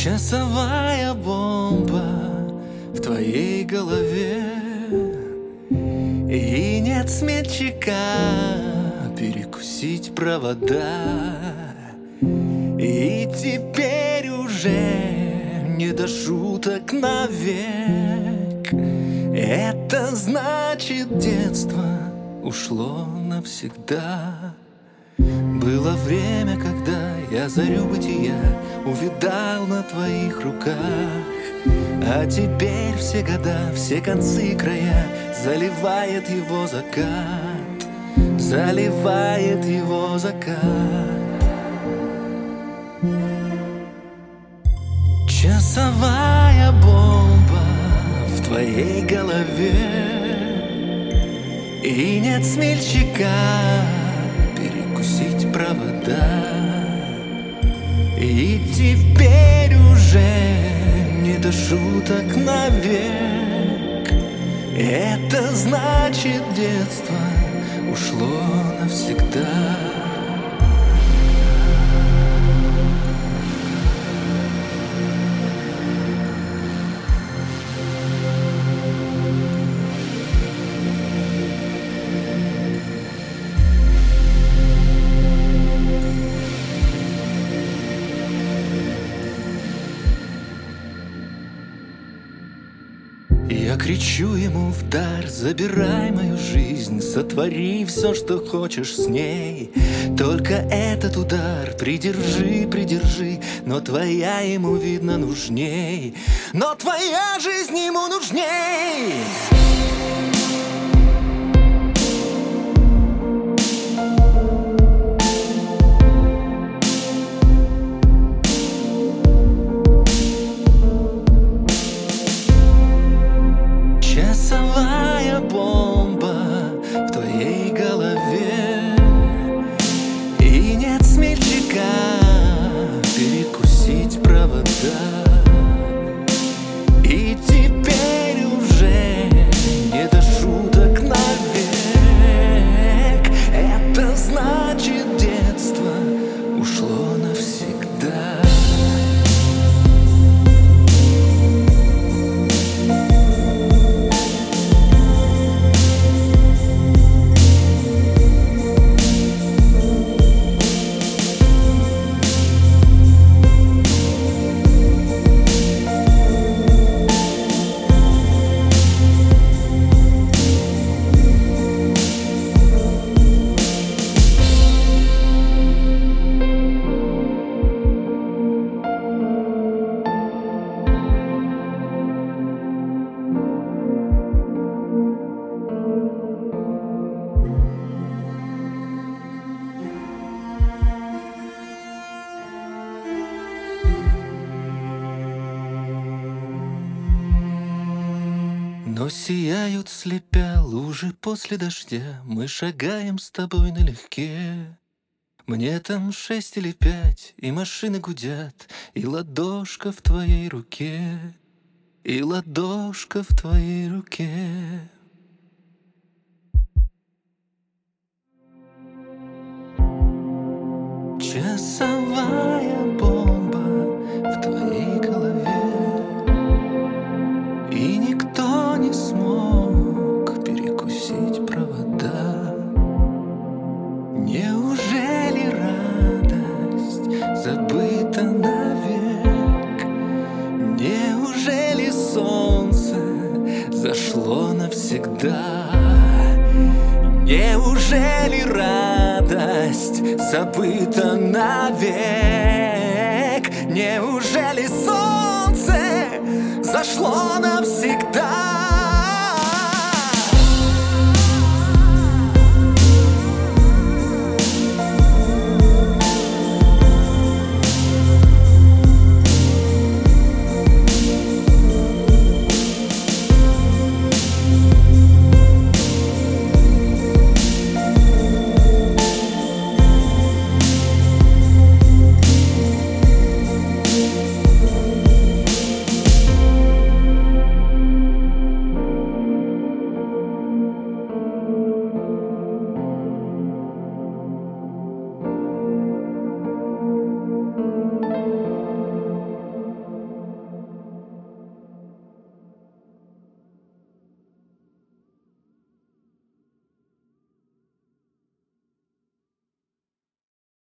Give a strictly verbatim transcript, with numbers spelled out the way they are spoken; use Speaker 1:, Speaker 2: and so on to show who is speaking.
Speaker 1: Часовая бомба в твоей голове, и нет смельчака перекусить провода. И теперь уже не до шуток навек. Это значит, детство ушло навсегда. Было время, когда я зарю бытия увидал на твоих руках. А теперь все года, все концы и края заливает его закат, заливает его закат. Часовая бомба в твоей голове, и нет смельчака перекусить провода. И теперь уже не до шуток навек. Это значит, детство ушло навсегда. Я кричу ему вдаль: забирай мою жизнь, сотвори все, что хочешь с ней. Только этот удар придержи, придержи, но твоя ему, видно, нужней. Но твоя жизнь ему нужней. Часовая бомба в твоей голове, и нет смельчака перекусить провода. И теперь уже не до шуток навек. Это значит, детство ушло навсегда. Но сияют слепя лужи после дождя. Мы шагаем с тобой налегке. Мне там шесть или пять, и машины гудят, и ладошка в твоей руке, и ладошка в твоей руке. Часовая бомба в твоей голове, и никто не смог перекусить провода. Неужели радость забыта навек? Неужели солнце зашло навсегда? Неужели радость забыта навек? Неужели солнце зашло навсегда?